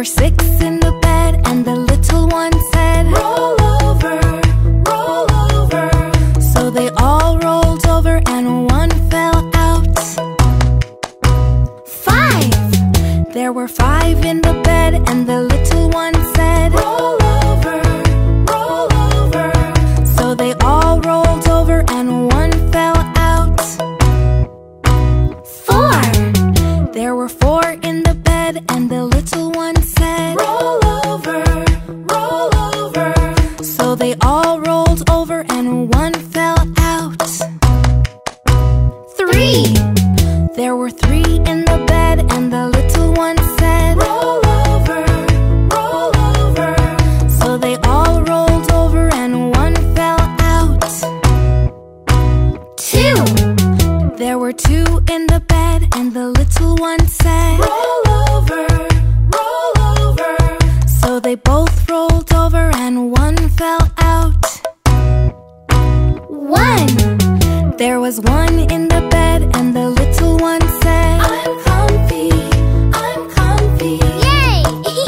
6 in the bed, and the little one said, "Roll over, roll over." So they all rolled over and one fell out. 5. There were 5 in the bed, and the little one said, "Roll over, roll over." So they all rolled over and one fell out. 4. There were 4 in the bed, and the little one said, "Roll over, roll over." So they all rolled over and one fell out. 3. There were 3 in the bed, and the little one said, "Roll over, roll over." So they all rolled over and one fell out. 2. There were 2 in the bed, and the little one said, "Roll over, roll over." So they both rolled over and one fell out. 1. There was 1 in the bed, and the little one said, "I'm comfy, I'm comfy." Yay!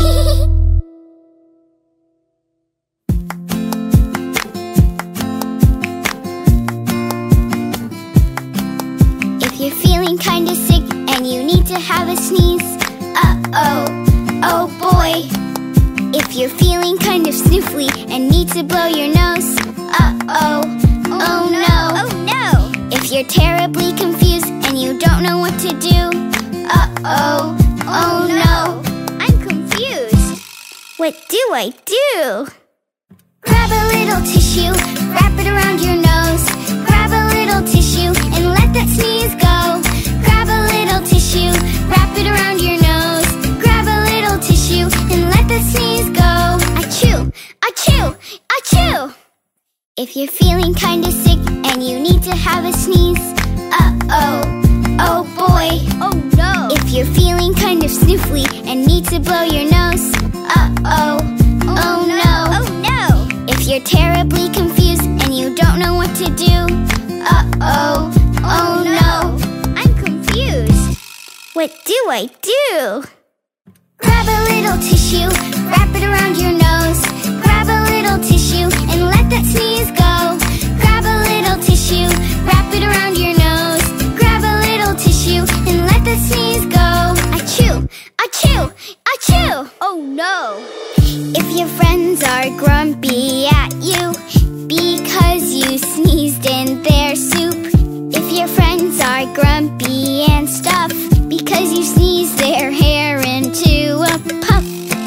If you're feeling kinda sick and you need to have a sneeze, uh-oh, oh boy. If you're feeling kind of sniffly and need to blow your nose, uh-oh, oh no, oh no. If you're terribly confused and you don't know what to do, uh-oh, oh no. I'm confused. What do I do? Grab a little tissue, wrap it around your nose. Grab a little tissue and let that sneeze go. Grab a little tissue, wrap it around your nose. Grab a little tissue and let that sneeze go. Achoo, achoo, achoo. If you're feeling kinda sick and you need to have a sneeze, uh-oh, oh boy, oh no. If you're feeling kind of sniffly and need to blow your nose, uh-oh, oh no, oh no. If you're terribly confused and you don't know what to do, uh-oh, oh no. I'm confused. What do I do? Grab a little tissue, wrap it around your nose. Grab a little tissue and let that sneeze go. Grab a little tissue, wrap it around your nose. Grab a little tissue and let that sneeze go. Achoo, achoo, achoo. Oh no. If your friends are grumpy at you because you sneezed in their soup. If your friends are grumpy and stuff because you sneezed their hair into a puff.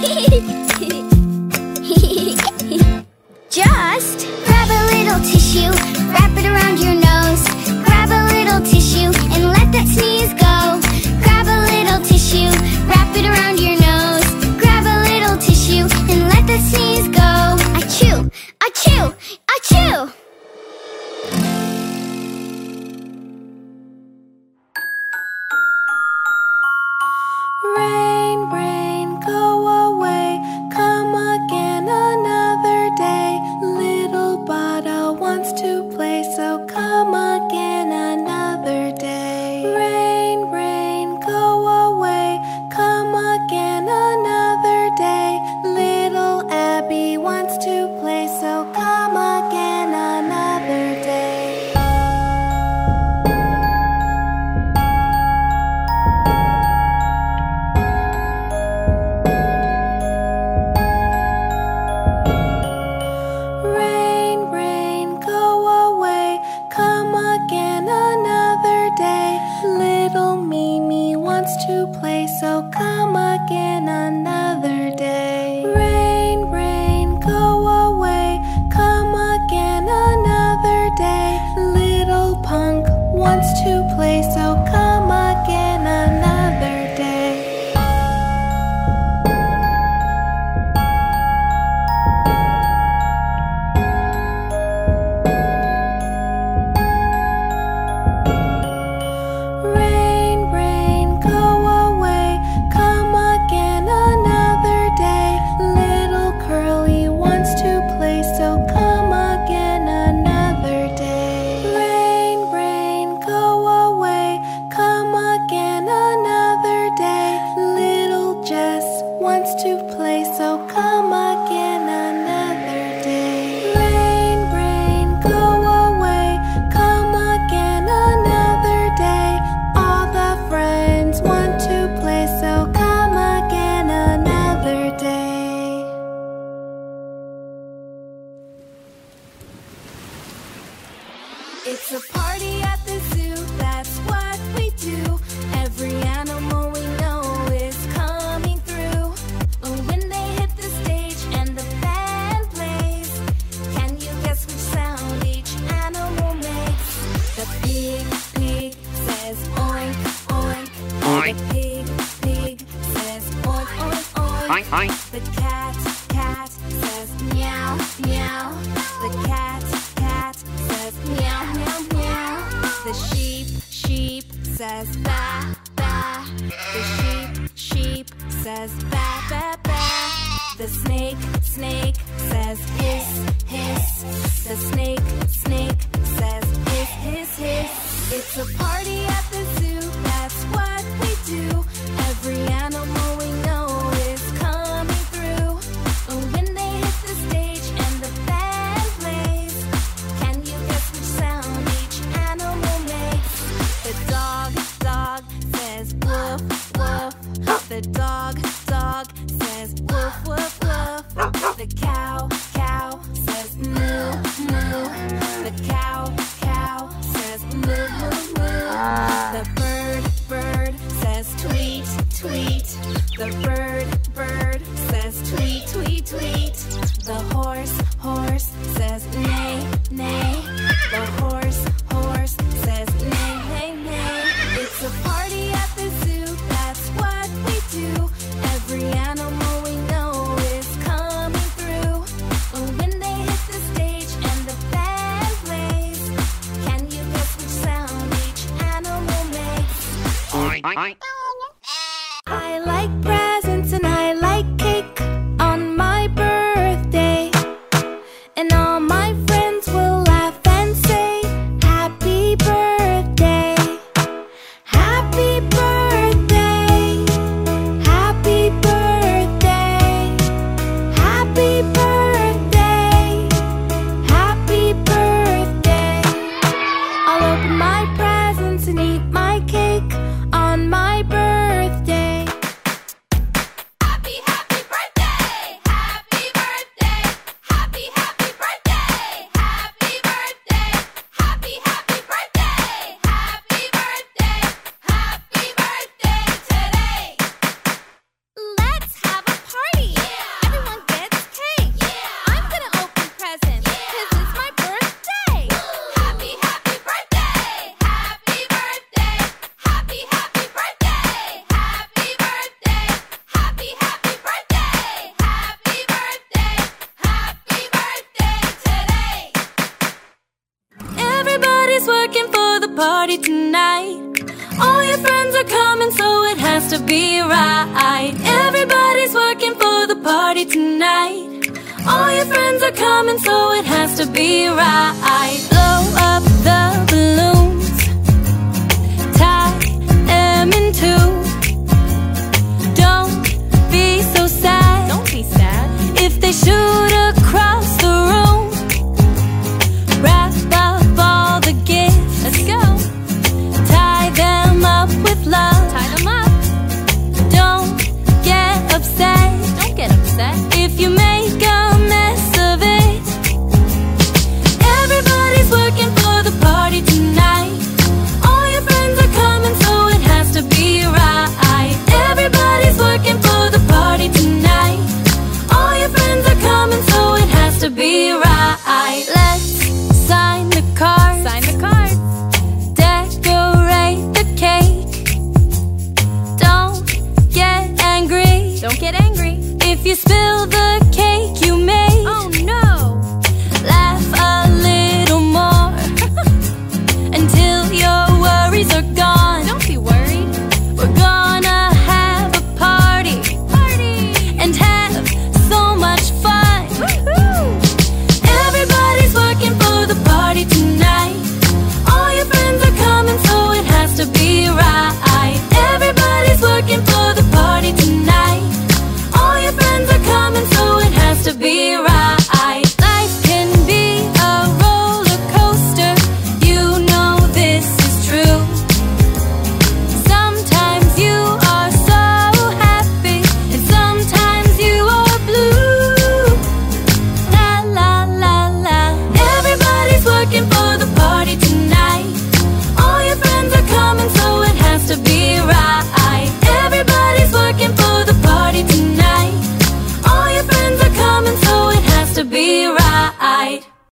Just grab a little tissue, wrap it around your nose. Grab a little tissue and let that sneeze go. Grab a little tissue, wrap it around your nose. Grab a little tissue and let that sneeze go. Achoo, achoo, achoo. It's a party at the zoo, that's what we do. Every animal we know is coming through. When they hit the stage and the band plays, can you guess which sound each animal makes? The pig says oink, oink. Oink. The pig says oink, oink, oink. Oink, oink. The cat says meow, meow. The cat says meow, meow, meow. The sheep says ba, ba. The sheep says ba, ba, ba. The snake says hiss, hiss. The snake says hiss, hiss, hiss. It's a party at the zoo, that's what we do. Every animal we know is coming through. When they hit the stage and the band plays, can you guess which sound each animal makes? The dog says woof, woof. The dog says woof, woof, woof. The cow says moo, moo. The cow says moo, moo, moo. The bird says tweet, tweet. The bird says tweet, tweet, tweet. The horse says neigh, neigh. The horse says neigh, neigh, neigh. It's a party at the zoo, that's what we do. Every animal we know is coming through. When they hit the stage and the band plays, can you guess which sound each animal makes? Oink, oink. I like presents and I like cake on my birthday. And all my friends will laugh and say, happy birthday. Happy birthday. Happy birthday. Happy birthday. Happy birthday. I'll open my presents and eat my cake on my birthday. Happy, happy birthday! Happy birthday! Happy, happy birthday! Happy birthday! Happy, happy birthday! Happy birthday! Happy birthday today! Let's have a party! Yeah! Everyone gets cake! Yeah! I'm gonna open presents, cause it's my birthday! Happy, happy birthday! Happy birthday! Happy, happy birthday! Happy birthday! Happy, happy birthday! Happy birthday! Happy birthday today! Everybody's working for the party tonight. All your friends are coming, so it has to be right. Everybody's working for the party tonight. All your friends are coming, so it has to be right. Blow up the balloons, tie them in two. Don't be so sad. Don't be sad. If they shoot across the room, wrap up all the gifts. Let's go. Tie them up with love. Tie them up. Don't get upset Don't get upset. if you make a mess of it. Everybody's working for the party tonight. All your friends are coming, so it has to be right. Everybody's working for the party tonight. All your friends are coming, so it has to be right. Let's sign the cards. Sign the cards. Decorate the cake. Don't get angry Don't get angry. if you spill the cake.